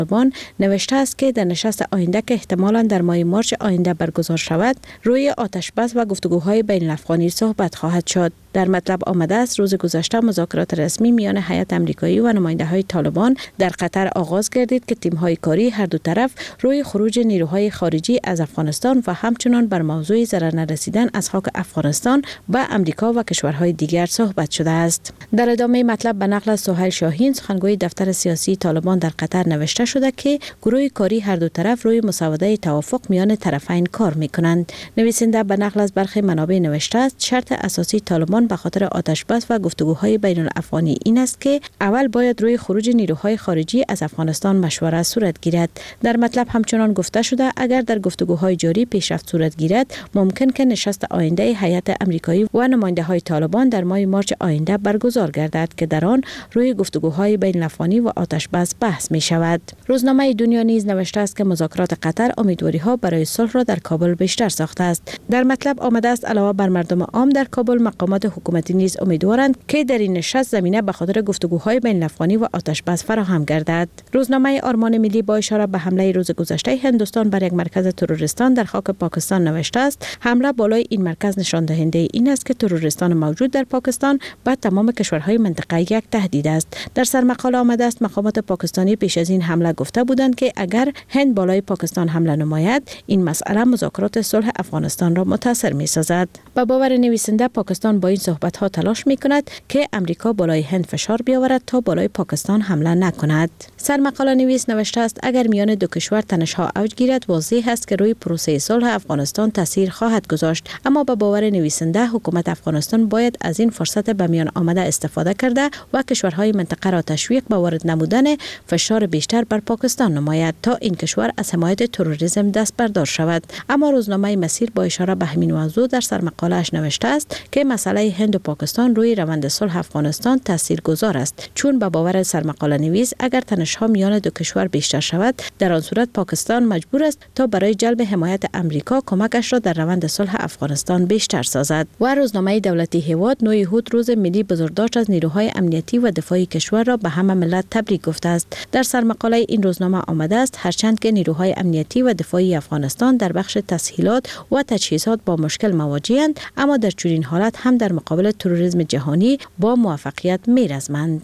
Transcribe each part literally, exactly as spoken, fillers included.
طالبان نوشته است که در نشست آینده که احتمالاً در ماه مارس آینده برگزار شود، روی آتش بس و گفتگوهای بین الافغانی صحبت خواهد شد. در مطلب آمده است روز گذشته مذاکرات رسمی میان هیئت آمریکایی و نماینده‌های طالبان در قطر آغاز گردید که تیم‌های کاری هر دو طرف روی خروج نیروهای خارجی از افغانستان و همچنان بر موضوع ضرر نرسیدن از خاک افغانستان به آمریکا و کشورهای دیگر صحبت شده است. در ادامه مطلب به نقل از سهیل شاهین، سخنگوی دفتر سیاسی طالبان در قطر نوشته شده که گروه کاری هر دو طرف روی مسوده توافق میان طرفین کار می‌کنند. نویسنده به نقل از برخی منابع نوشته است شرط اساسی طالبان به خاطر آتش بس و گفتگوهای بین الافغانی این است که اول باید روی خروج نیروهای خارجی از افغانستان مشوره صورت گیرد. در مطلب همچنان گفته شده اگر در گفتگوهای جاری پیشرفت صورت گیرد، ممکن که نشست آینده هیئت آمریکایی و نماینده‌های طالبان در ماه مارس آینده برگزار گردد که در آن روی گفتگوهای بین الافغانی و آتش بس بحث می شود. روزنامه دنیا نیز نوشته است که مذاکرات قطر امیدواری‌ها برای صلح را در کابل بیشتر ساخته است. در مطلب آمده است علاوه بر مردم عام در کابل، مقامات حکومتی نیز امیدوارند که در این نشست زمینه به خاطر گفتگوهای بین الافغانی و آتش بس فراهم گردد. روزنامه آرمان ملی با اشاره به حمله روز گذشته هندوستان بر یک مرکز تروریستان در خاک پاکستان نوشته است حمله بالای این مرکز نشان دهنده این است که تروریستان موجود در پاکستان به تمام کشورهای منطقه یک تهدید است. در سرمقاله آمده است مقامات پاکستانی پیش از این حمله گفته بودند که اگر هند بالای پاکستان حمله نماید، این مسئله مذاکرات صلح افغانستان را متاثر می سازد. با باور نویسنده پاکستان با این صحبت ها تلاش می کند که امریکا بالای هند فشار بیاورد تا بالای پاکستان حمله نکند. سرمقاله نویس نوشته است اگر میان دو کشور تنش‌ها اوج گیرد، واضح است که روی پروسه صلح افغانستان تاثیر خواهد گذاشت، اما با باور نویسنده حکومت افغانستان باید از این فرصت به میان آمده استفاده کرده و کشورهای منطقه را تشویق به وارد نمودن فشار بیشتر بر پاکستان نماید تا این کشور از حمایت تروریسم دست بردار شود. اما روزنامه مسیر با اشاره به همین موضوع در سرمقاله‌اش نوشته است که مسئله هند و پاکستان روی روند صلح افغانستان تاثیرگذار است، چون به باور سرمقاله نویس اگر تنش‌ها میان دو کشور بیشتر شود، در آن صورت پاکستان مجبور است تا برای جلب حمایت امریکا کمکش را در روند صلح افغانستان بیشتر سازد. و روزنامه دولتی هیواد نوی هود روز ملی بزرگداشت از نیروهای امنیتی و دفاعی کشور را به همه ملت تبریک گفته است. در سرمقاله این روزنامه آمده است هرچند که نیروهای امنیتی و دفاعی افغانستان در بخش تسهیلات و تجهیزات با مشکل مواجه‌اند، اما در چنین حالت هم در مقابل تروریسم جهانی با موفقیت می‌رزمند.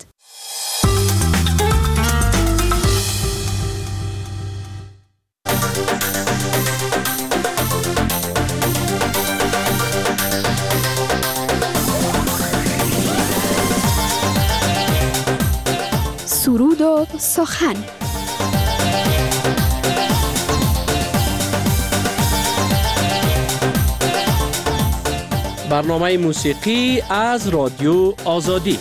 سرود و سخن. برنامه موسیقی از رادیو آزادی.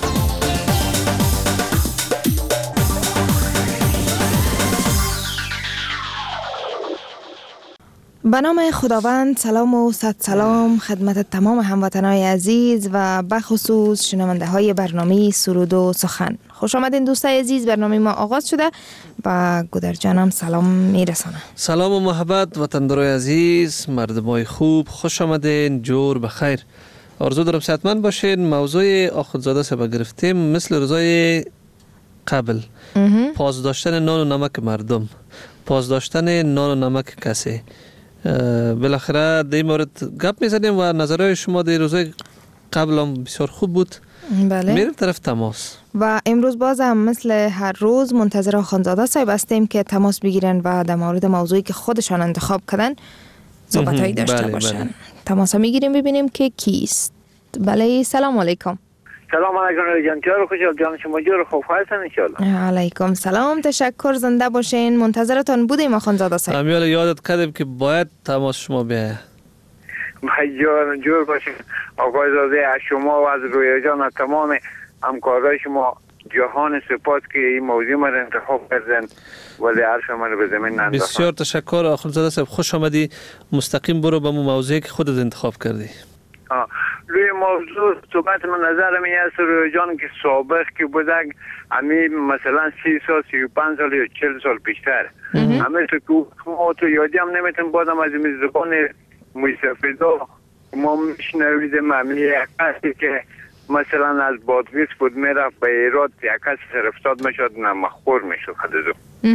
به نام خداوند، سلام و صد سلام خدمت تمام هموطنان عزیز و بخصوص شنونده های برنامه سرود و سخن. خوش آمدین دوستای عزیز. برنامه ما آغاز شده و گودر جانم سلام میرسانه. سلام و محبت وطندارای عزیز، مردمای خوب، خوش آمدین، جور بخیر. آرزو دارم صحتمند باشین. موضوع آخوندزاده سبا گرفتیم مثل روزای قبل، پاسداشتن نان و نمک مردم، پاسداشتن نان و نمک کسی. بالاخره در این مورد گپ میزنیم و نظرهای شما در روزای قبل هم بسیار خوب بود. بله. میریم طرف تماس و امروز باز هم مثل هر روز منتظر آخوندزاده صاحب هستیم که تماس بگیرن و در مورد موضوعی که خودشان انتخاب کردن صحبت هایی داشته بله باشن. بله. تماس ها میگیریم ببینیم که کیست. بله، سلام علیکم. سلام علیکم جان، چرا خوشحال جان شما جور خوب هستن ان شاء الله. علیکم سلام، تشکر، زنده باشین. منتظرتان بودیم آخوندزاده صاحب. امیال یادت کردیم که باید تماس شما بیایه. بای جان جور باشین آقای زاده، از شما و از رویا جان و تمام همکارای شما جهان سپاس که این موضوع ما رو انتخاب کردن ولی عرش ما رو به زمین ننداختن. بسیار تشکر آخوندزاده صاحب، خوش آمدی. مستقیم برو به موضوعی که خودت انتخاب کردی. آه. روی موضوع صحبت من نظرم این است روی جان که سابق که بودن همی مثلا سی سال سی و پنج سال یا چل سال پیشتر همه تو که ما تو یادی هم نمیتون بادم از این زبان موسیفیدا ما میشنویدم همی یک کسی که مثلا از بادغیس بود میرفت به ایراد یک کس سر افتاد میشد نمکخور میشد خدازو.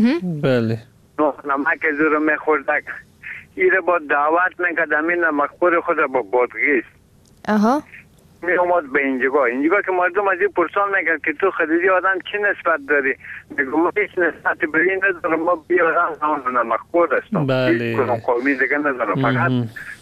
بله. نمک از رو میخوردک ایره با دعوت میکرد همین نمکخور خود با بادغیس. آها. می اومد به اینجا اینجا که مردم از این پرسان میکرد که تو خدیجی آدم چی نسبت داری؟ میگم ما هیچ نسبتی به این ندارم، ما بی آدم نمکخور هستم. بله. هیچ کنم قومی دیگه ندارم، فقط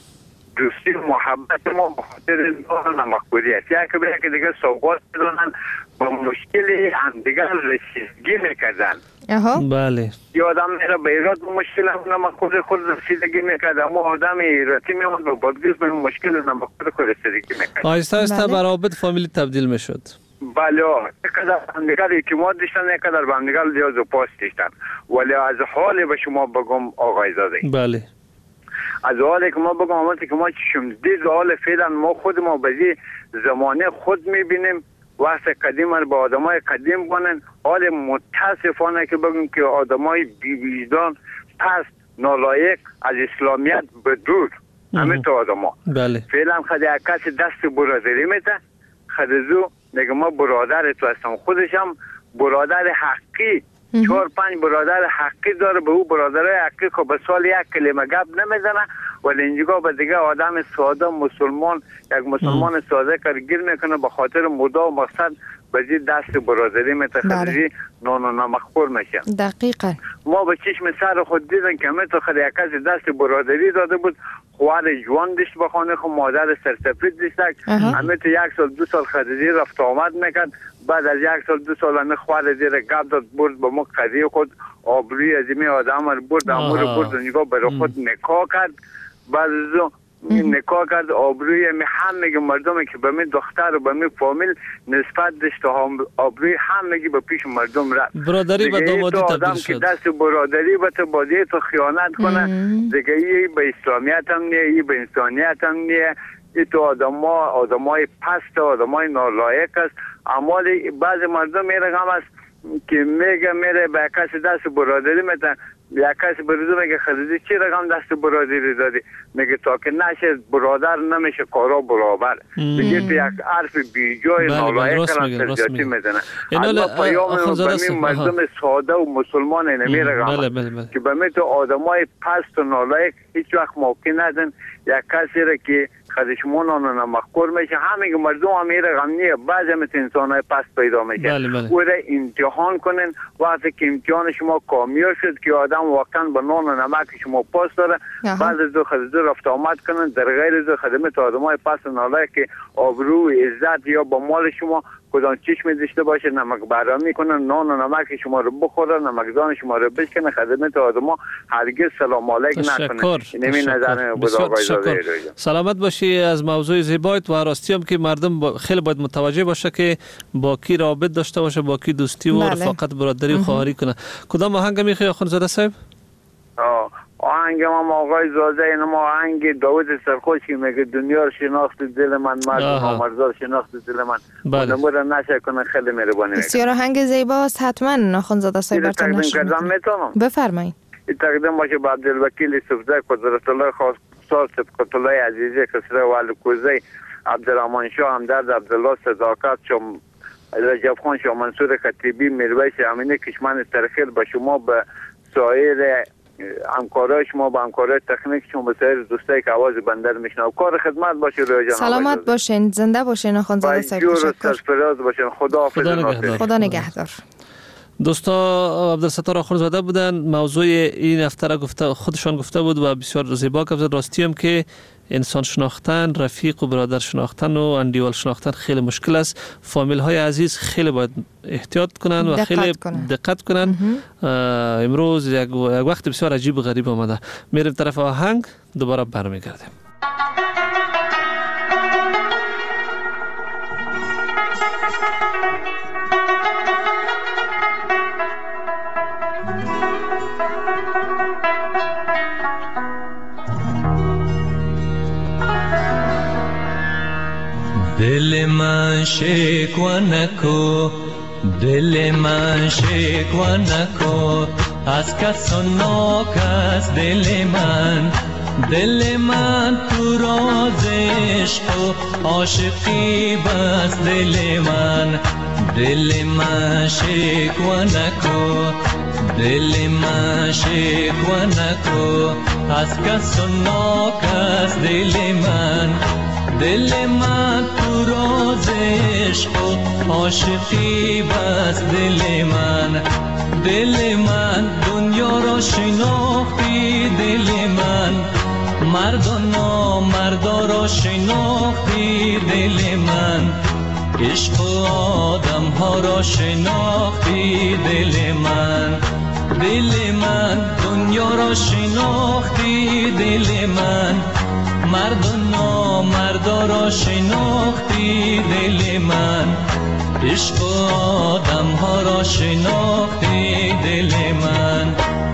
دوستی و محبت ما به خاطر نمکخوری است. یک که که دیگه سوغات بدونن با مشکلی هم دیگه رسیدگی میکردن. آها. بله. یه آدم میره به ایراد مشکل هم نمکخور خود رسیدگی میکرد، اما آدم ایراتی میموند به بادغیس به مشکل نمکخور خود رسیدگی میکرد. آهسته آهسته برابط فامیلی تبدیل میشد. بله. یکدر همدیگر اعتماد داشتن، یکدر به همدیگر لیاز و پاس داشتن. ولی از حال به شما بگم آقای زاده، بله، از حالی که ما بگم همونطور که ما چشم دید حال فعلا ما خود ما به زمانه خود میبینیم وقت قدیم رو به آدمای قدیم کنن، حال متاسفانه که بگم که آدمای بی‌وجدان پس نالایق از اسلامیت به دور همه تو آدما. بله. فعلا خود یک کسی دست برادری میده، خدزو میگه ما برادر تو هستم، خودشم برادر حقی چهار پنج برادر حقی داره، به او برادرای حقی که به سال یک کلمه گپ نمیزنه، ولی اینجا به دیگه آدم ساده مسلمان یک مسلمان ساده کرگیر میکنه به خاطر مدا و مقصد به دست برادری متخذی نان و نمکخور میشه. دقیقا ما به چشم سر خود دیدن که همه تو خود یک کسی دست برادری داده بود، خوار جوان داشت به خانه خود، مادر سرسفید داشت، همه تو یک سال دو سال خدیجی رفت آمد میکرد، بعد از یک سال دو سال همه خوار زیر گپ داد برد به ما قضیه خود آبروی از این آدم رو برد، امور برد و نگاه برای خود نکاح کرد. بعد از نکاح کرد آبروی می هم میگه مردم که به می دختر و به می فامیل نسبت داشت و آبروی هم میگه به پیش مردم رفت. برادری به دامادی تبدیل شد. که دست برادری به تو بازی تو خیانت کنه دیگه، ای به اسلامیت هم نیه، ای به انسانیت هم نیه، ای تو آدم ها آدم های پست آدم های نالایق است. اما بعض مردم میره هم است که میگه میره به کسی دست برادری میتن، یک کسی بریزو میگه خدیجی چی رقم دست برادری دادی؟ میگه تا که نشه برادر نمیشه کارا برابر. میگه تو یک حرف بی جای نالایق کلان ترجاتی میزنه. اما پیام بمی مردم ساده و مسلمان نمی رقم که بمی تو آدم های پست و نالایق هیچ وقت موقع ندن یک کسی را که خدشمون آنو نمکخور میشه. همه مردم هم این رقم نیه، بعضی مثل انسان های پست پیدا میشه. او را امتحان کنن، وقتی که امتحان شما کامیاب شد که آدم واقعا به نان و نمک شما پاس داره، بعد از دو خدمت رفت آمد کنن، در غیر از خدمت آدم های پس نالایق که آبرو عزت یا با مال شما کدام چشم داشته باشه نمک برامی کنن، نان و نمک شما رو بخورن، نمکدان شما رو بشکنن، خدمت آدما هرگز سلام علیک نکنن. اینمی نظر بود آقای زاده. سلامت باشی از موضوع زیبایت و راستی هم که مردم با خیلی باید متوجه باشه که با کی رابط داشته باشه، با کی دوستی و رفاقت برادری و خواهری کنه. کدام آهنگ میخوای آخوندزاده صاحب؟ آه آهنگ ما آقای زاده، این ما آهنگ داود سرخوش که میگه دنیا رو شناخت دل من، مردم آمرزار شناخت دل من. بله. نمور نشه کنه، خیلی مهربانی. بسیار آهنگ زیباست، حتما آخوندزاده صاحب براتون نشون میدم. بفرمایید. این تقدیم باشه به عبدالوکیل صفزه قدرت الله خاص صفقت الله عزیزی کسره و علکوزی عبدالرحمن شاه همدرد عبدالله صداقت شم رجب خان شاه منصور خطیبی میرویس امینه کشمن ترخیر به شما، به سایر همکارای شما، با همکارای تکنیک شما، به سایر دوستایی که آواز بنده رو میشنوند. کار خدمت باشه روی جان. سلامت باشین، زنده باشین آخوندزاده صاحب. تشکر. باشین. خدا حافظ. خدا نگهدار. خدا نگهدار. دوستا عبدالستار آخوندزاده بودن، موضوع این هفته را گفته خودشان گفته بود و بسیار زیبا گفت. راستی هم که انسان شناختن، رفیق و برادر شناختن و اندیوال شناختن خیلی مشکل است. فامیل های عزیز خیلی باید احتیاط کنن و خیلی کنن. دقت کنن. امروز یک وقت بسیار عجیب و غریب آمده. میریم طرف آهنگ، دوباره برمیگردیم. دل من شکوه نکو، دل من شکوه نکو، از کس و ناکس دل من دل من تو راز عشق و عاشقی بس دل من دل من شکوه نکو دل من شکوه نکو از کس و ناکس دل من دل من تو راز عشق و عاشقی بس دل من دل من دنیا را شناختی دل من مرد و نامردا را شناختی دل من عشق و آدم ها را شناختی دل من دل من دنیا را شناختی دل من مرد و نامردا را شناختی دل من عشق و آدم ها را شناختی دل من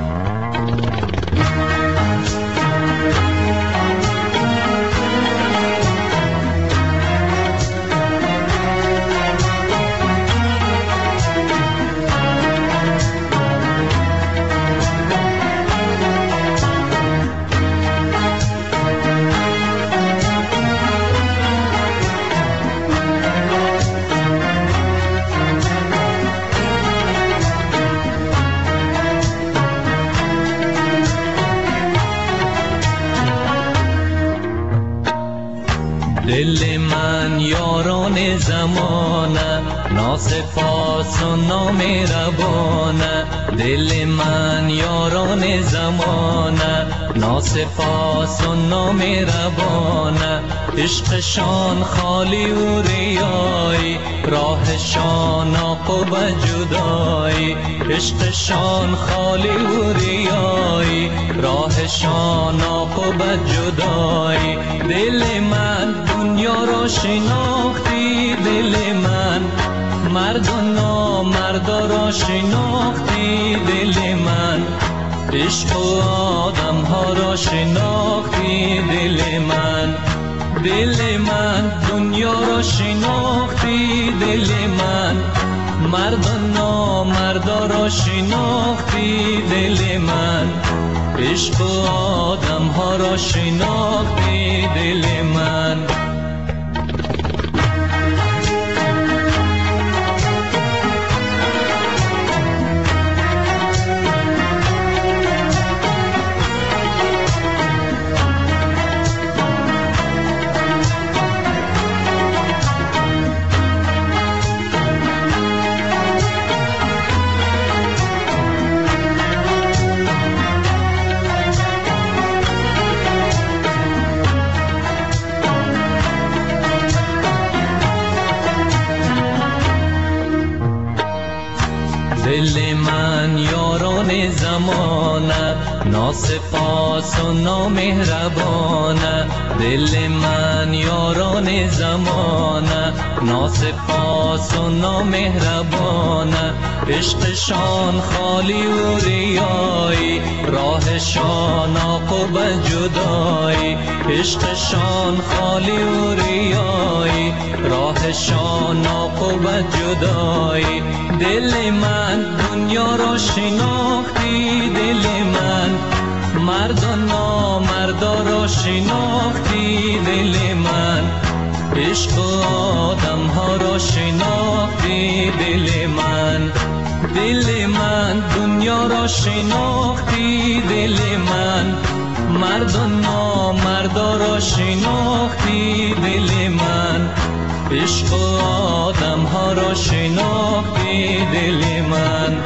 دل من یاران زمانه ناسپاس و نامهربانه دل من یاران زمانه ناسپاس و نامهربانه عشقشان خالی و ریایی راهشان عاقبت جدایی عشقشان خالی و ریایی راهشان عاقبت جدایی دل من دنیا را شناختی دل من مرد و نامردا را شناختی دل من عشق و آدم ها را شناختی دل من دل من دنیا را شناختی دل من مرد و نامردا را شناختی دل من عشق و آدم ها را شناختی دل من دل من یاران زمانه ناسپاس و نامهربانه دل من یاران زمانه ناسپاس و نامهربانه عشقشان خالی و ریایی راهشان عاقبت جدایی عشقشان خالی و ریایی راهشان عاقبت جدایی دل من دنیا را شناختی دل من مرد و نامردا را شناختی دل من عشق و آدم ها را شناختی دل من دل من دنیا را شناختی دل من مرد و نامردا را شناختی دل من عشق و آدم ها را شناختی دل من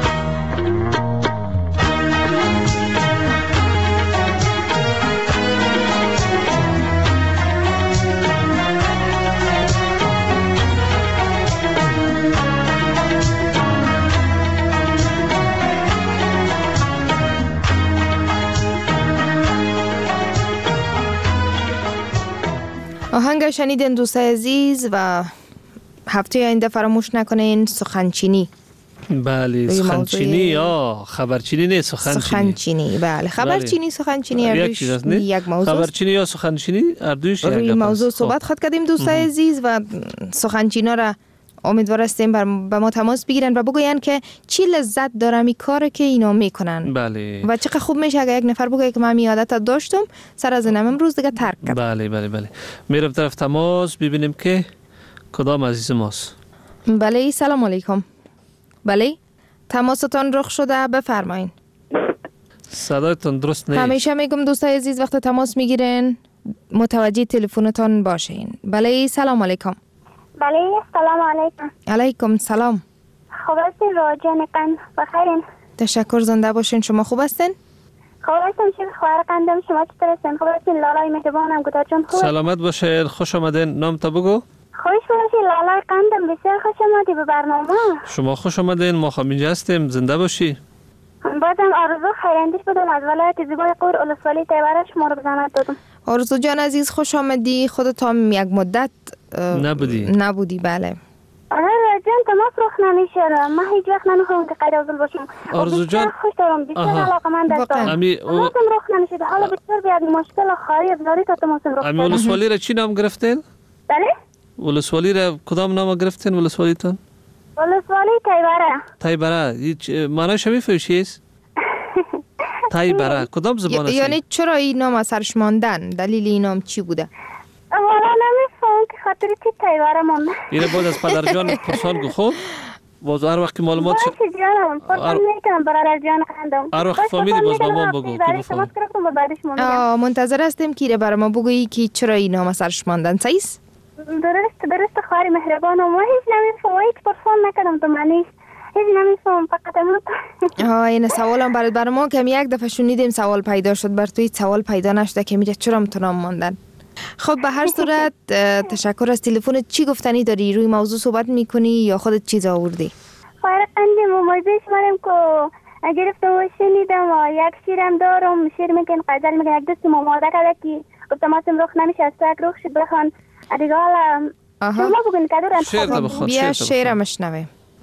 آهنگ شنیدین دوستای عزیز و هفته آینده فراموش نکنین سخنچینی. بله سخنچینی یا خبرچینی نه سخنچینی. سخنچینی بله خبرچینی سخنچینی یک یک موضوع خبرچینی یا سخنچینی اردوش یک موضوع صحبت خود کردیم دوستای عزیز و سخنچینا را امیدوار هستیم به ما تماس بگیرن و بگوین که چی لذت داره می کار که اینا میکنن. بله. و چقدر خوب میشه اگه یک نفر بگه که من می عادت داشتم سر از اینم امروز دیگه ترک کردم. بله بله بله. میرم طرف تماس ببینیم که کدام عزیز ماست. بله سلام علیکم. بله تماستان رخ شده، بفرمایین. صدایتون درست نیست. همیشه میگم دوستای عزیز وقت تماس میگیرین متوجه تلفنتون باشین. بله سلام علیکم. بله سلام علیکم. علیکم سلام. خوب هستین راجع قند بخیرین؟ تشکر، زنده باشین. شما خوب هستین؟ خوب هستم. شیر خواهر قندم شما چطور هستین؟ خوب هستین؟ لالای مهربانم گدار جان خوب؟ سلامت باشین، خوش آمدین. نام تا بگو. خوش باشین. لالای قندم بسیار خوش آمدی به برنامه. شما خوش آمدین، ما همینجا هستیم. زنده باشی. بازم آرزو خیراندیش بودم از ولایت زیبای قور اولسوالی تیبره شما رو بزنت دادم. آرزو جان عزیز خوش آمدی. خودت هم یک مدت نبودی. نبودی بله. آره جان تماس رخ نمیشه. من هیچ وقت نمیخوام که غیر عضو باشم. آرزو جان خوش دارم. بسیار علاقه من داشتم. امی تماسم رخ نمیشه. حالا بسیار بیاد مشکل خاری داری تا تماسم رخ. امی اولسوالی را چی نام گرفتین؟ بله؟ اولسوالی را کدام نام گرفتین اولسوالیتون؟ اولسوالی تیبره. تیبره. هیچ معنیش میفهمی چیست؟ تیبره کدام زبان است؟ یعنی چرا این نام سرش ماندن؟ دلیل این نام چی بوده؟ والا نمیفهم که خاطر چی تیبره مانده. اینه بعد از پدر جان پرسان گو خوب باز هر وقت معلومات شد باشه جانم پرسان میکنم برادر جان خندم. هر وقت فهمیدی باز نام بگو که بفهم. آه منتظر هستیم که برای ما بگویی که چرا این نام سرش ماندن. صحیح؟ درست درست خواهر مهربان و ما هیچ نمیفهم هیچ پرسان نکردم تو منیش هیچ نمیفهم فقط امروز. آه این سوالم برای برای ما که یک دفعه شنیدیم سوال پیدا شد بر توی سوال پیدا نشده که میگه چرا متنام ماندن. خب به هر صورت تشکر از تلفن. چی گفتنی داری؟ روی موضوع صحبت میکنی یا خودت چیز آوردی؟ خواهر قندیم و موضوعش منم که گرفتم و شنیدم و یک شیرم دارم. شیر میگن غزل میگن یک دوستی ماماده کرده که گفتم اصلا رخ نمیشه از تک رخ شد بخوان دیگه حالا شما بگوین که دور انتخاب بیا شعر مشنوه.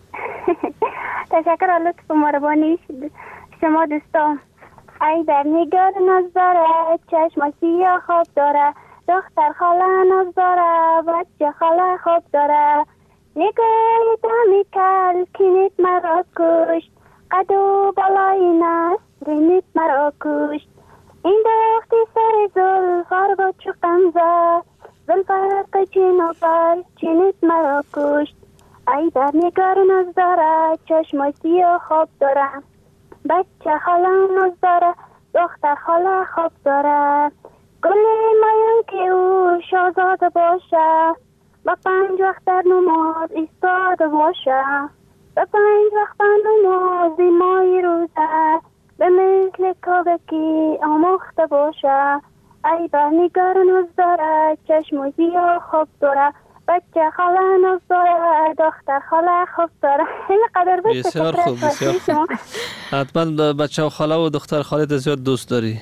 تشکر از لطف و مهربانی شما دوستا. ای در نگار نظاره چشم سیاه خواب داره دختر خاله ناز داره بچه خاله خواب داره نگاه دمی کل کنیت مرا کشت قد و بالای نسرینیت مرا کشت این دختی سر زلفار با چو قمزه زلفر قچین و پر چینیت مرا کشت ای در نگار ناز داره چشم سیاه خواب داره بچه خاله ناز داره دختر خاله خواب داره گلی مایم که او شازاده باشه با پنج وقت در نماز ایستاده باشه با پنج وقت در نماز مای روزه به مثل کابکی آموخته باشه ای بر نگار ناز داره چشم و زیا خواب داره بچه خاله ناز داره دختر خاله خواب داره. اینقدر بسیار خوب بسیار خوب. حتما بچه و خاله و دختر خاله زیاد دوست داری.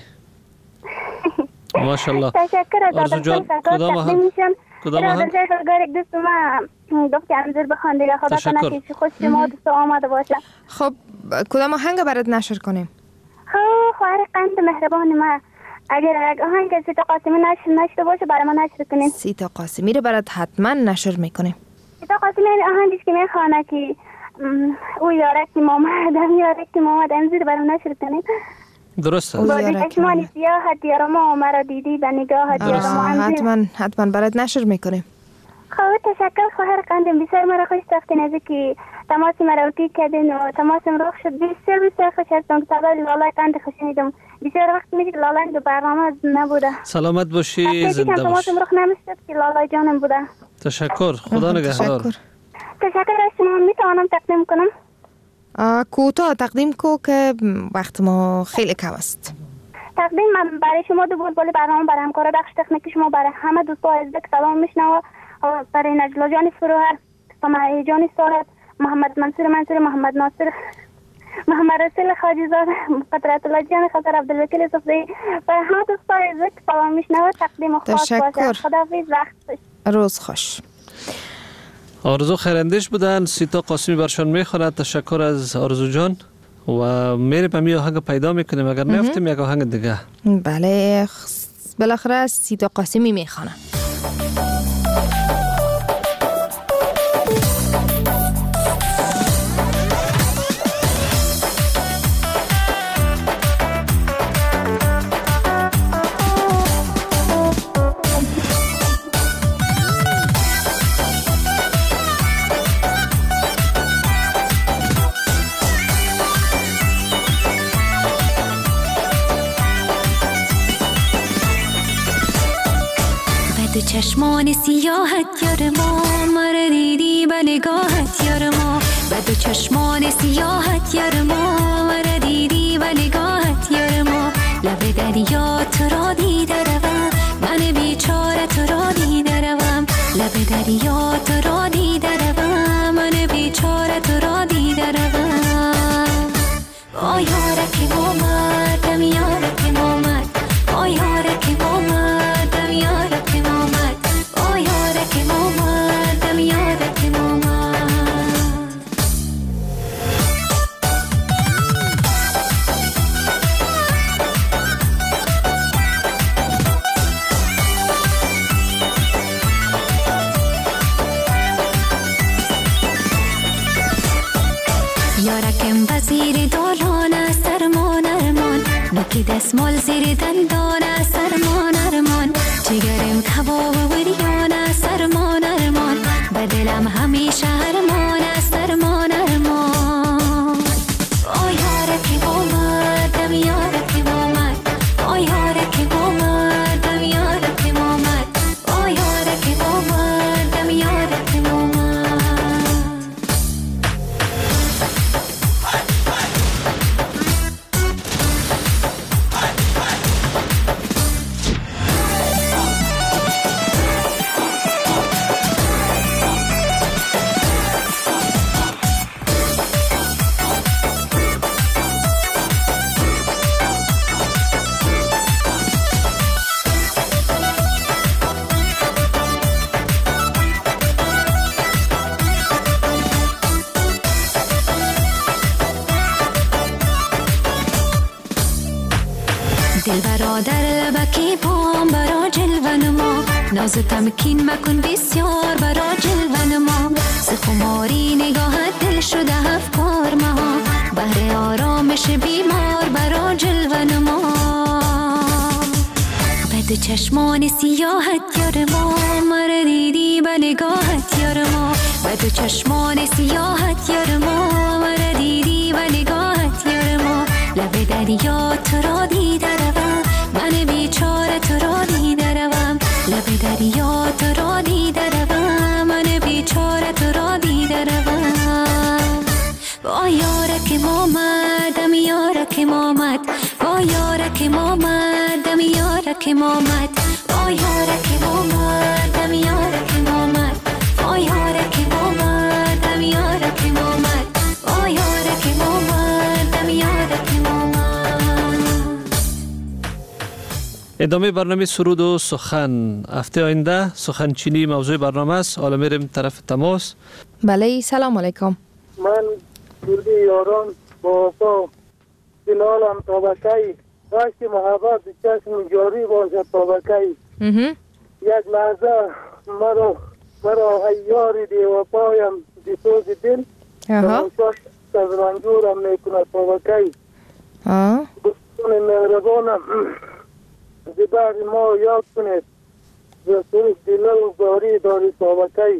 ماشاءالله. تشکر از آرزو جان کدام هم کدام هم دوست ما دکتر امزر بخوان دیگه خدا کنه که خوش شما دوست آمده باشه. خب کدام آهنگ برات نشر کنیم؟ خب خواهر قند مهربان ما اگر آهنگ سیتا قاسمی نشر نشده باشه برای ما نشر کنیم. سیتا قاسمی رو برات حتما نشر میکنیم. سیتا قاسمی آهنگش که میخوانه که او یارکی مامدم یارکی مامد امزر برای نشر کنیم. درست است. بازی چشمانی سیاحت یارما مرا دیدی به نگاهت یارما حتما حتما برات نشر میکنیم. خب تشکر خواهر قندم بسیار مرا خوش تاختین از که تماس مرا وکی کردین و تماسم رخ شد. بسیار بسیار خوش هستم که صدای لالای قند خوش شنیدم. بسیار وقت میشه که لالای دو برنامه نبوده. سلامت باشی زنده باشی. تماسم رخ نمیشد که لالای جانم بوده. تشکر خدا نگهدار. تشکر از شما. میتوانم تقدیم کنم؟ کوتاه تقدیم کو که وقت ما خیلی کم است. تقدیم من برای شما دو بلبل برنامه برای همکار بخش تکنیکی شما برای همه دوستان عزیز که سلام میشنوه برای نجلا جان فروهر سماعی جان صاحب محمد منصور منصور محمد ناصر محمد رسول خواجی زاده قدرت الله جان خاطر عبدالوکیل صفری برای همه دوستان عزیز که سلام میشنوه تقدیم خاص باشه. خداحافظ وقت خوش. روز خوش. آرزو خیراندیش بودن. سیتا قاسمی برشان میخواند. تشکر از آرزو جان و میریم همی آهنگ پیدا میکنیم اگر نیفتیم یک آهنگ دیگه. بله بالاخره سیتا قاسمی میخواند. چشمان سیاهت یار ما، مرا دیدی به نگاهت یار ما. به دو چشمان سیاهت یار ما، مرا دیدی به نگاهت یار ما. لب دریا تو را دیده روم، من بیچاره تو را دیده روم. لب دریا تو را دیده روم، من بیچاره تو را دیده روم. آی یارک اومد دم یارک اومد، آی یارک اومد دم یارک اومد، آی یارک اومد دم یارک اومد. یارکم وزیر دالان سرمان ارمان، نوکی دستمال زیر دندان سرمان ارمان. جگرم کباب و بریان سرمان ارمان، به دلم همیشه ارمان سرمان ارمان. آی یارک اومد دم یارک اومد، آی یارک اومد دم یارک اومد، آی یارک اومد دم یارک اومد. دل برادر لبکی پام برا جلوه نما، ناز تمکین مکن بسیار برا جلوه نما. ز خماری نگاهت دل شده افکار مها، بهر آرامش بیمار برا جلوه نما. به دو چشمان سیاهت یار ما، مرا دیدی به نگاهت یار ما. به دو چشمان سیاهت یار ما، مرا دیدی به نگاهت یار ما. لب دریا تو را دیده روم، من بیچاره تو را دیده روم. لب دریا تو را دیده روم، من بیچاره تو را دیده روم. با یارک اومد دم یارک اومد، با یارک اومد دم یارک اومد، با یارک اومد دم یارک اومد، با یارک اومد دم یارک اومد، با یارک اومد دم یارک اومد. ادامه برنامه سرود و سخن. هفته آینده سخنچینی موضوع برنامه است. حالا میریم طرف تماس. بله سلام علیکم. من دردی یاران با وفا دلالم طبقه‌ای، عشق محبت چشم جاری باشد طبقه‌ای. یک لحظه مرا مرا یاری دی وفایم دی سوز دل، فراموش از رنجورم میکند طبقه‌ای. دوستان مهربانم زبر ما یاد کنید، رسول دل و باری داری طبقه‌ای.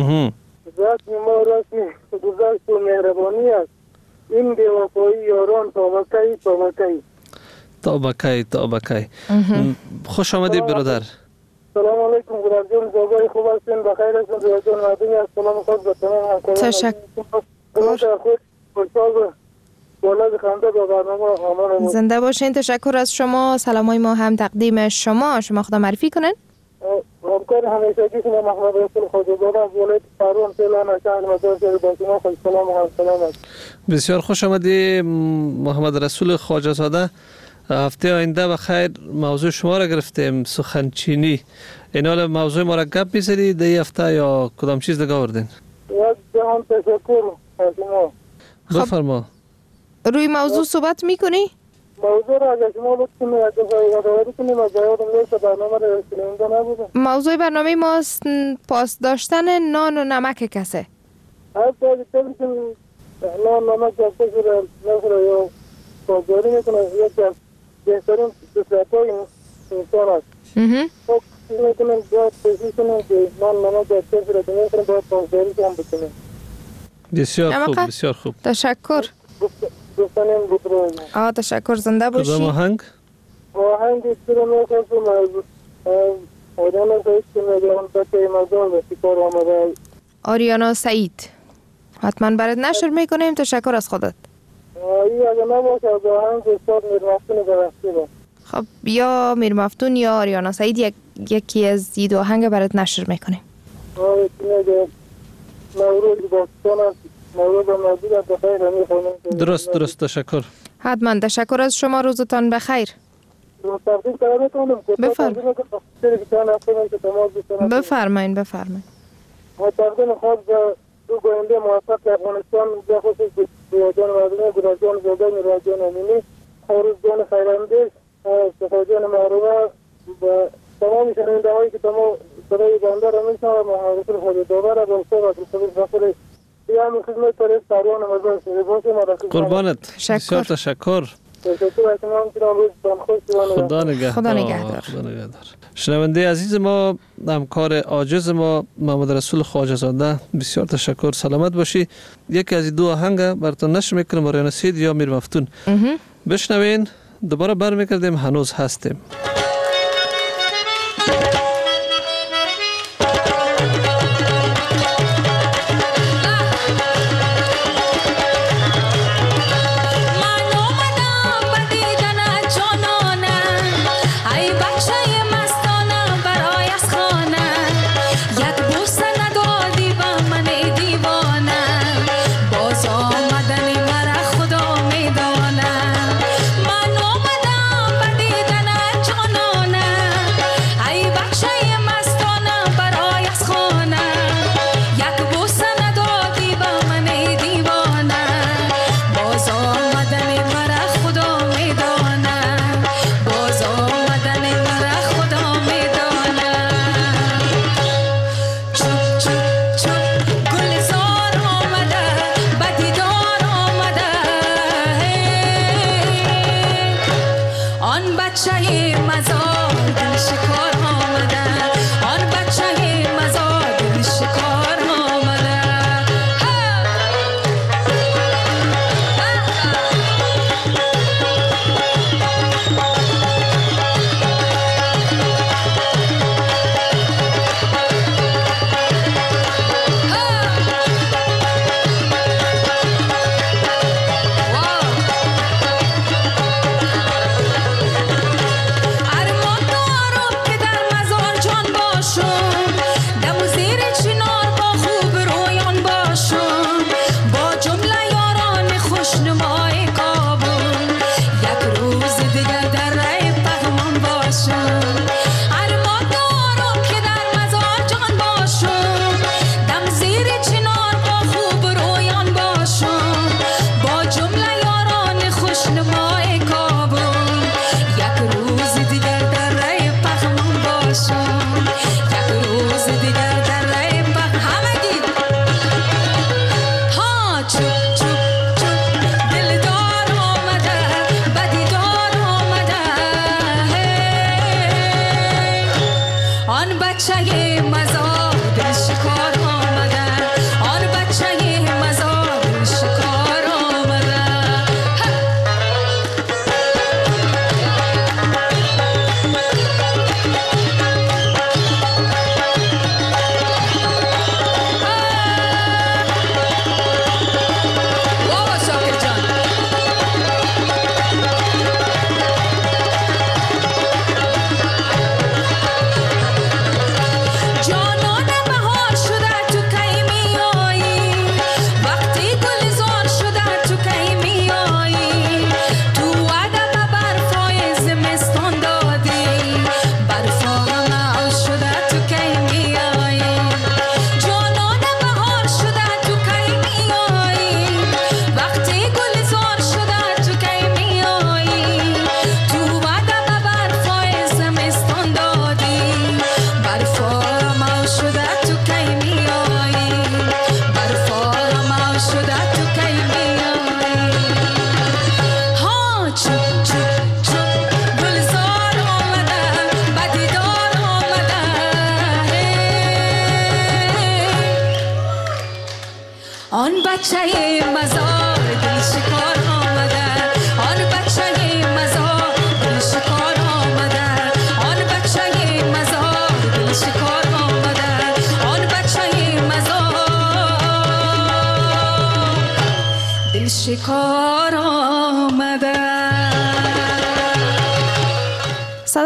رسم ما رسم گذشت و مهربانی است، این بی‌وفایی یاران طبقه‌ای طبقه‌ای طبقه‌ای طبقه‌ای. خوش آمدید برادر. سلام علیکم برادر جان، زوبای خوب هستین؟ بخیر هستین؟ برادر مدنی از سلام خود به تمام همکاران. تشکر. خوشحال بالا خنده با برنامه آمار. زنده باشین. تشکر از شما. سلامای ما هم تقدیم شما. شما خدا معرفی کنین. همکار همیشگی شما محمد رسول خواجه‌زاده از ولایت فارون فعلا شهر مزار شهر با شما خوش سلام و سلامت. بسیار خوش آمدید محمد رسول خواجه‌زاده. هفته آینده بخیر موضوع شما را گرفتیم، سخنچینی. این حال موضوع ما را گپ می‌زنید در این هفته یا کدام چیز دیگه آوردین؟ یک جهان تشکر از شما. بفرما. روی موضوع صحبت می‌کنی؟ موضوع را اگر شما بکنید یادآوری کنیم از یادم نیست برنامه را رسیدنده نبوده. موضوع برنامه ما پاس داشتن نان و نمک کسه. هر کاری که نان نمک کسه شده نشده یا پاسداری میکنه یکی از بهترین خصوصیت‌های انسان است. خب میکنیم باید کوشش کنیم که نان نمک کسه شده که میکنیم باید پاسداری هم بکنیم. بسیار خوب بسیار خوب. تشکر. دوستانم بطرون. آه تشکر. زنده باشی. کدام آهنگ؟ آهنگ استرا میخواستم از آریانا سعید که میگم بچه مزار به شکار آمده. آریانا سعید حتما برات نشر میکنیم. تشکر از خودت. ای اگه نباشه از آهنگ استاد میرمفتون برستی با. خب یا میر مفتون یا آریانا سعید یک یکی از این دو آهنگ برات نشر میکنیم. آره که میگه نوروز باستان است. نوروز موجود است بخیر همی خونم. درست درست تشکر. حتما تشکر از شما. روزتان بخیر. تقدیم کنم میکنم. بفرمایید. بفرمایید بفرمایید. ما تقدیم خود به دو گوینده موفق افغانستان به خصوص جان مردم گراجان زدن راجان امینی خروز جان خیراندیش استفاده معروفه و تمام شنونده هایی که تمام صدای بنده را میشنوند محاضرت خود دوباره به استاد عبدالقدیر فخری بیان خدمت پرس ساریان مزار شده باشه. قربانت. بسیار تشکر. خدا نگهدار. خدا نگهدار. شنونده عزیز ما، همکار عاجز ما محمد رسول خواجه زاده، بسیار تشکر. سلامت باشی. یکی از دو آهنگ براتون نشر میکنم، آریانا سعید یا میر مفتون. بشنوین. دوباره برمیگردیم. هنوز هستیم.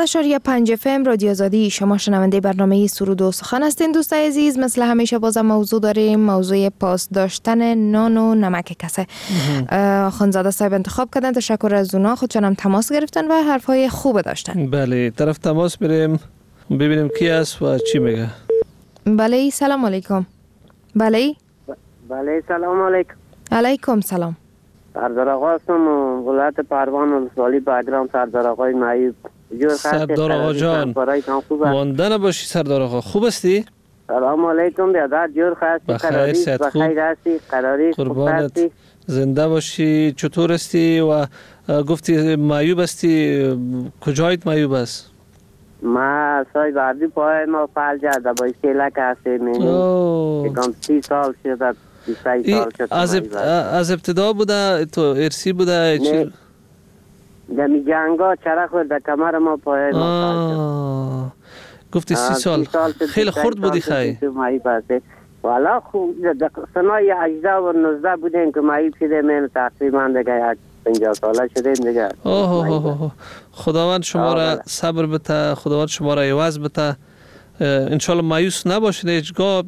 اشاریه پنج اف ام رادیو آزادی. شما شنونده برنامه سرود و سخن هستین دوستای عزیز. مثل همیشه بازم موضوع داریم، موضوع پاس داشتن نان و نمک کسه. خانزاده صاحب انتخاب کردن، تشکر از اونا، خودشان هم تماس گرفتن و حرفای خوب داشتن. بله، طرف تماس بریم ببینیم کی است و چی میگه. بله، سلام علیکم. بله بله، سلام علیکم. علیکم سلام. سردار آقا هستم، ولایت پروان ولسوالی بگرام. سردار آقای معیوب. سردار آقا جان، مانده نباشی. سردار آقا خوب هستی؟ سلام علیکم بیادر، جور خستی؟ بخیر، صحت خوب؟ بخیر هستی؟ قراری خوب هستی؟ زنده باشی. چطور هستی؟ و گفتی معیوب هستی، کجایت معیوب است؟ ما سای بردی پای ما فعل جرده با اشتیلک هستی منی کم سی سال شده، سی سال شده. از, اب... از ابتدا بوده تو ارسی بوده؟ نه دمی جنگا چرا خود در کمر ما پای ما گفتی سی سال, سال خیلی خورد بودی خیلی والا خوب سنای هجده و نوزده بودیم که معیب شده. من تقریبا دیگه یک پنجاه ساله شدیم دیگه. خداوند شما را صبر بده، خداوند شما را عوض بده. انشالله مایوس نباشید هیچگاه.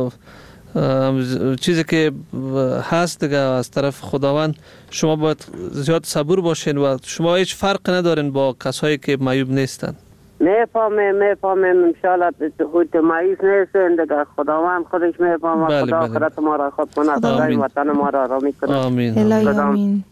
چیزی که هست دیگه از طرف خداوند، شما باید زیاد صبور باشین و شما هیچ فرق ندارین با کسایی که معیوب نیستن. میفهمم میفهمم انشالله خود مایوس نیستن دیگه. خداوند خودش میفهمه. بله خدا آخرت ما را خود کنه، خدای وطن ما را آرامی کنه. آمین الهی آمین.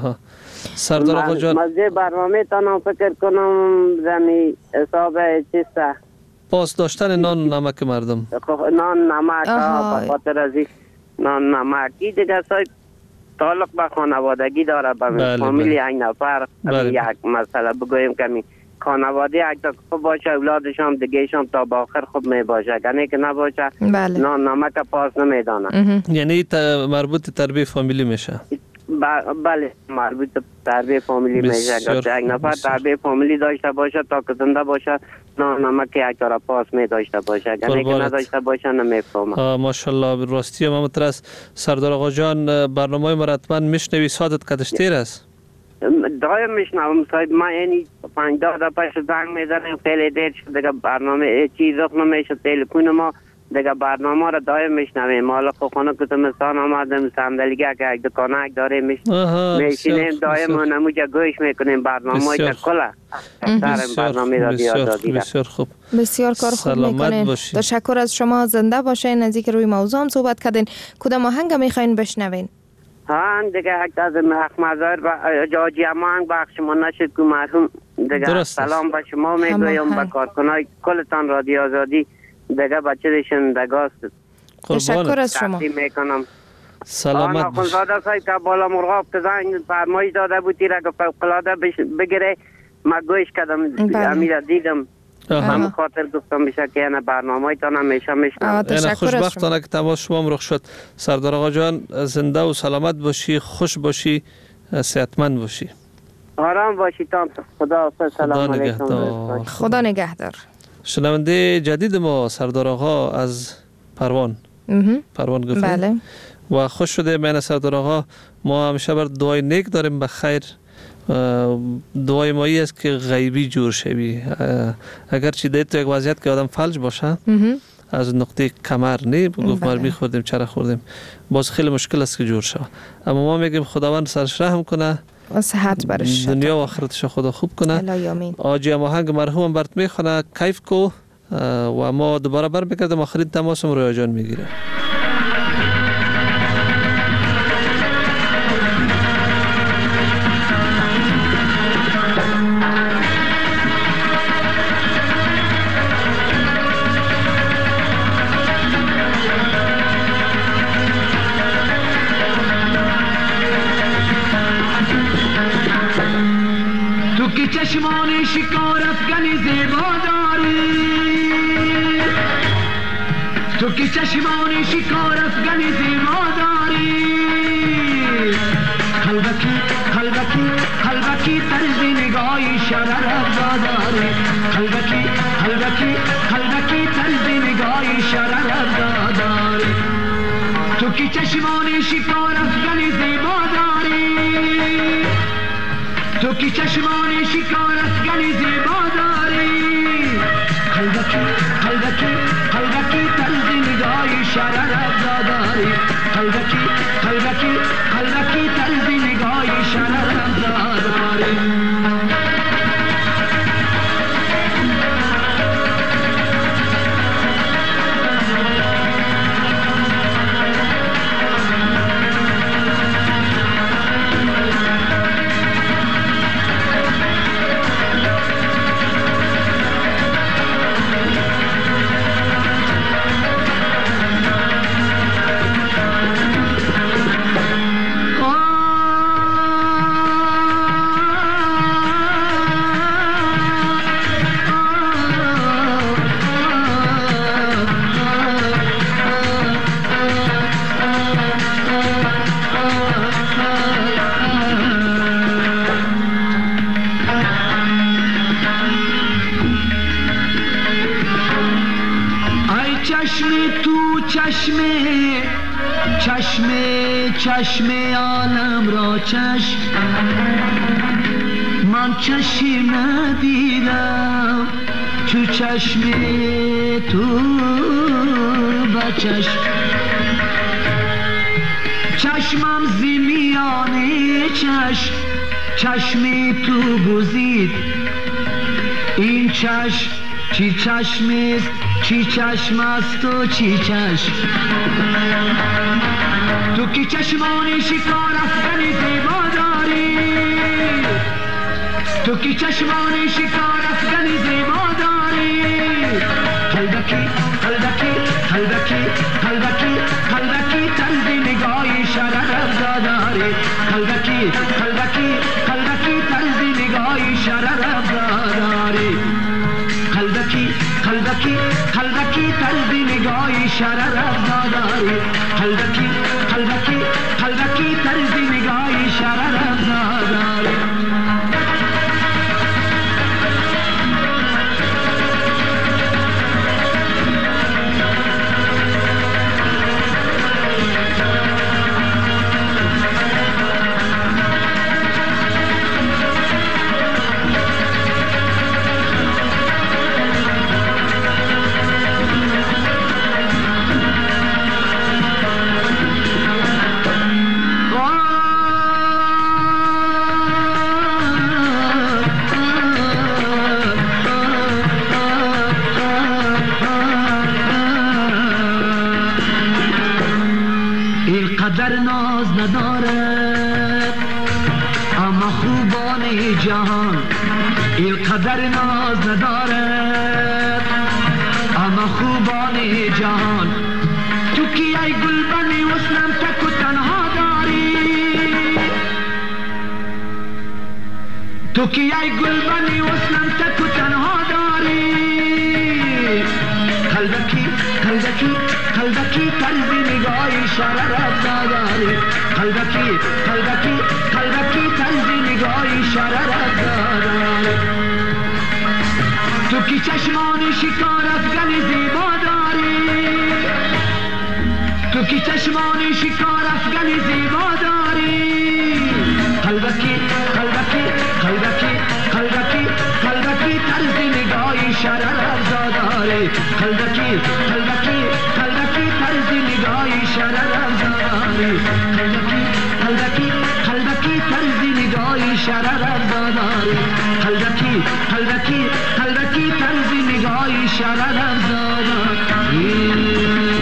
سردار آقا جان، مزه برنامه تانم فکر کنم زمی حساب چیسته پاس داشتن نان و نمک مردم. نان نمک به خاطر از نان نمکی دیگه سای تعلق به خانوادگی داره. به فامیلی یک نفر یک مسئله بگویم که خانواده یک تا خوب باشه، اولادشان دیگهشان تا با آخر خوب می باشه، کنه که نباشه نان نمک پاس نمیدانه. یعنی مربوط تربیت فامیلی میشه. بله، مربوط تربیت فامیلی میشه. یک نفر تربیت فامیلی داشته باشه تا که زنده باشه نان نمک یک تا پاس می داشته باشه، کنه که نداشته باشه نمیفهمه. ماشاءالله، راستی ما مترس. سردار آقا جان، برنامه ما حتما میشنوی، سادت کدشتیر است. دایم میشنوم صاحب. ما یعنی پنجاه دفعه زنگ میزنیم، خیلی دیر شد دیگه برنامه چیز رخ نمیشه. تلفن ما دیگه برنامه را دایم میشنویم. حالا خونه کتمستان آمدیم، صندلیگه که یک دکانک داریم میشینیم دایم و نموجه گوش میکنیم برنامه های کلا برنامه رادیو آزادی. بسیار خوب، بسیار کار خوب میکنین. تشکر از شما. زنده باشین. نزدیک روی موضوع هم صحبت کردین. کدام آهنگ میخواین بشنوین؟ ها دیگه یک از مخمزار و جاجی امانگ بخش ما نشد که مرحوم دیگه سلام به شما میگویم به کارکنای کلتان رادیو آزادی دیگه بچه شنوندگاست. تشکر از شما. میکنم. سلامت باش. خانزاده صاحب که بالا مرغاب که زنگ فرمایش داده بودی را که فوق‌العاده بگیره، ما گوش کردم، امیر دیدم. من خاطر گفتم بشه که یعنی برنامه های تان همیشه میشنم. یعنی خوشبختانه که تماس شما هم رخ شد. سردار آقا جان، زنده و سلامت باشی، خوش باشی، صحتمند باشی. آرام باشی تان. خدا حافظ. سلام علیکم. خدا نگهدار. شنونده جدید ما سردار آقا از پروان. پروان گفتیم. بله. و خوش شده من سردار آقا. ما همیشه بر دعای نیک داریم به خیر. دعای مایی است که غیبی جور شوی. اگر چی دید تو یک وضعیت که آدم فلج باشه از نقطه کمر نه گفت مر میخوردیم چرا خوردیم، باز خیلی مشکل است که جور شود. اما ما میگیم خداوند سرش رحم کنه و صحت برش، دنیا و آخرتش خدا خوب کنه. آجی آهنگ مرحوم برات میخونه، کیف کو و ما دوباره بر بکردم. آخرین تماسم رویا جان میگیره. چشمان شکار افغانی زیبا داری، تو که چشمان شکار افغانی زیبا داری، قلبکی قلبکی قلبکی طرز نگاهی شرارت داری، قلبکی قلبکی قلبکی طرز نگاهی شرارت داری، تو که چشمان شکار افغانی زیبا داری، تو که چشمان شکار افغانی زیبا داری، چشم تو چشم چشم چشم عالم را چشم من چشم ندیدم تو چشم تو با چشم چشمم زمیانه چشم چشم تو گزید این چشم چی چشم است چی چشم است و چی چشم تو کی چشمان شکار افغان زیبا داری تو کی چشمان شکار افغان زیبا داری قلبکی قلبکی قلبکی قلبکی قلبکی طرز نگاهی شرر افزا داری قلبکی قلبکی قلبکی طرز نگاهی شرر افزا داری قلبکی قلبکی قلبکی طرز نگاهی شرر افزا داری قلبکی قلبکی قلبکی طرز نگاهی شرر افزا داری قدر ناز ندارد اما خوبان جهان این قدر ناز ندارد اما خوبان جهان تو کی ای گلبن وصلم تک و تنها داری تو کی ای گلبن وصلم تک و تنها داری قلبکی قلبکی قلبکی طرز نگاهی شرر افزا داری قلبکی قلبکی قلبکی طرز نگاهی شرر افزا داری تو کی چشمان شکار افغان زیبا داری تو کی چشمان شکار افغان زیبا داری قلبکی قلبکی قلبکی قلبکی قلبکی طرز نگاهی شرر افزا داری قلبکی قلبکی قلبکی طرز نگاهی شرر افزا داری قلبکی قلبکی قلبکی طرز نگاهی شرر افزا داری قلبکی قلبکی قلبکی طرز نگاهی شرر افزا داری.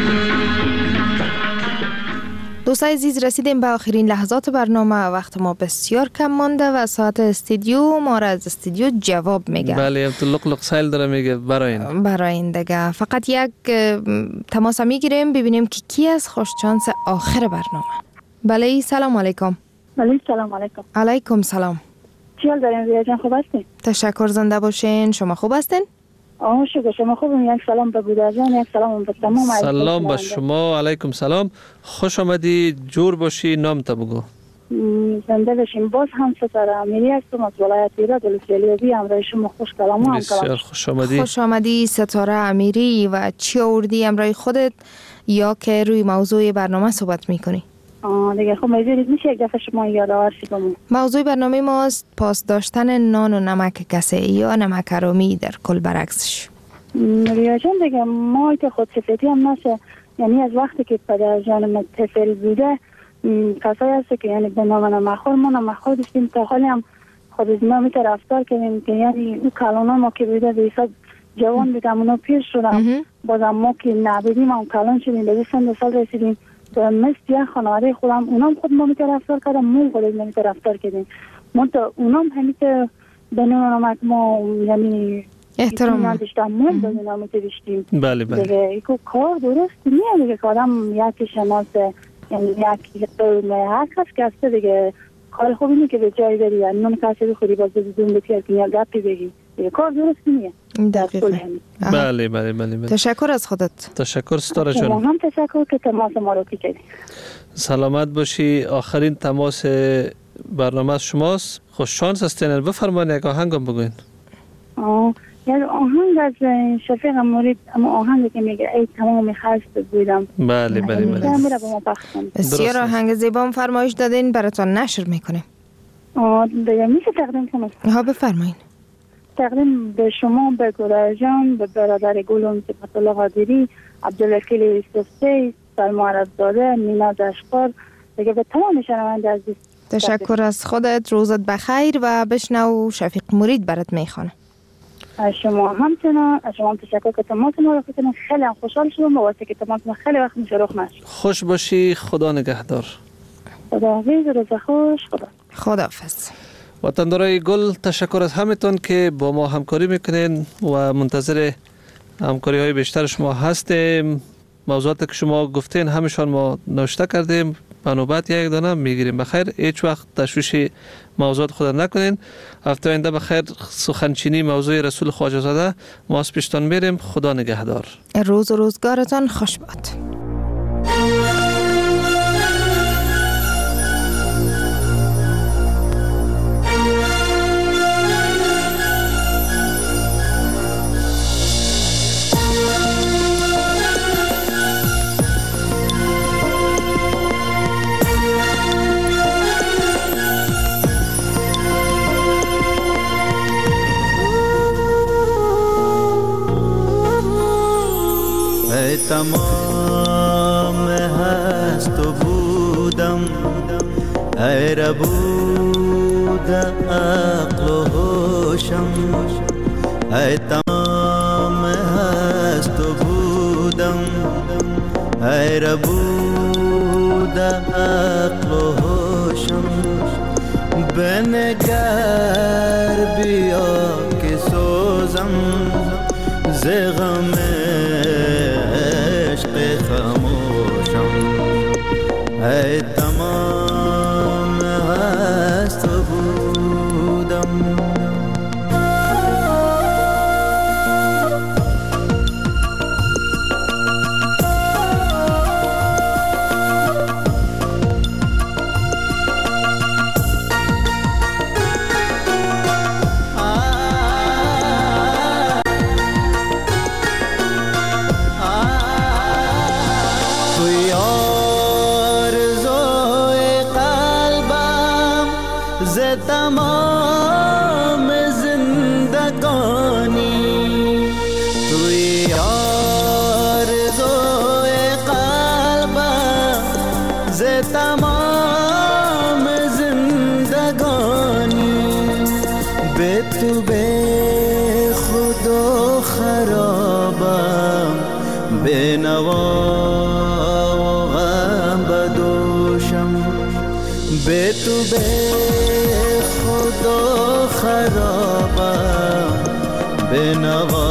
دوستای عزیز رسیدیم به آخرین لحظات برنامه. وقت ما بسیار کم مانده و ساعت استودیو ما را از استودیو جواب میگه. بله هم تو لق لق سایل داره میگه براین براین دیگه. فقط یک تماس میگیریم ببینیم که کی از خوش چانس آخر برنامه. بله سلام علیکم. بله سلام علیکم. علیکم سلام. چی حال دارین ریا جان، خوب هستین؟ تشکر، زنده باشین. شما خوب هستین؟ آه شکر شما خوبیم. یک سلام به بودا جان، یک سلام به تمام. سلام به شما. علیکم سلام. خوش آمدی. جور باشی. نام تا بگو. زنده باشین. باز هم ستاره امیری هستم از ولایت ایراد ولسوالی. همراه شما خوش کلام هم بسیار خوش آمدی. خوش آمدی ستاره امیری. و چی آوردی همراه خودت یا که روی موضوع برنامه صحبت میکنی؟ آه دیگه خب میذارید میشه یک دفعه شما یادآور شید بمون. موضوع برنامه ماست پاس داشتن نان و نمک کسی یا نمک ارومی در کل برعکسش. ریا جان دیگه ما که خود سفیدی هم نشه، یعنی از وقتی که پدر جانم طفل بوده کسایی هست که یعنی به نام نمخور ما نمخور داشتیم تا حالی هم خود از ما میتر رفتار کردیم که یعنی اون کلونا ما که بوده به حساب جوان بودم اونا پیر شدم بازم ما که نبودیم هم کلان شدیم به سن سال رسیدیم مثل یک خانواده خودم اونام خود ما میتر رفتار کردم ما خود از ما میتر رفتار کردیم منطقه اونام همیشه به نام نمک ما یعنی احترام نداشتم ما به نام داشتیم. بله بله دیگه ایکو کار درست نیه دیگه که آدم یکی شناسه یعنی یکی قوم هر کس که هسته دیگه کار خوبی نیه که به جایی بری یعنی نام کسی بخوری باز بدون بکر کنی یا گپی بگی دیگه کار درست نیه. دقیقه. بله بله بله بله. تشکر از خودت. تشکر ستاره جان. هم تشکر که تماس ما رو کردی. سلامت باشی. آخرین تماس برنامه شماست. خوش شانس هستین. بفرمایید یک آهنگم بگوین. آه یعنی آهنگ از شفیق مرید، اما آهنگی که میگه ای تمام خسته بودم. بله بله بله. بسیار آهنگ زیبا فرمایش دادین، براتون نشر میکنیم. آه دیگه میشه تقدیم کنم؟ ها بفرمایید. تقدیم به شما، به گلای جان، به برادر گلم صفت الله قادری، عبدالوکیل یوسفزی، سلما عربزاده، مینا دشقار، دیگه به تمام شنونده عزیز. تشکر از خودت، روزت بخیر و بشنو شفیق مرید برات میخوانه. از شما همچنان، از شما هم تشکر که تماسون رو کنید. خیلی هم خوشحال شدم با واسه که تماسون خیلی وقت میشه رخ نشد. خوش باشی، خدا نگهدار. خدا حافظ، روز خوش. خدا خداحافظ. وطندارای گل، تشکر از همتون که با ما همکاری میکنین و منتظر همکاری های بیشتر شما هستیم. موضوعاتی که شما گفتین همشان ما نوشته کردیم، به نوبت یک دانه میگیریم. بخیر، هیچ وقت تشویش موضوعات خود نکنین. هفته آینده بخیر سخنچینی موضوع رسول خواجه زاده ما از پیشتان میریم. خدا نگهدار. روز و روزگارتان خوش باد. تمام هست و بودم، ای ربود عقل و هوشم. ای تمام هست و بودم، ای ربود عقل و هوشم. بنگر بیا که سوزم ز غم خاموشم. ای تمام هست و بودم. به تو به خدا خرابم، به نوا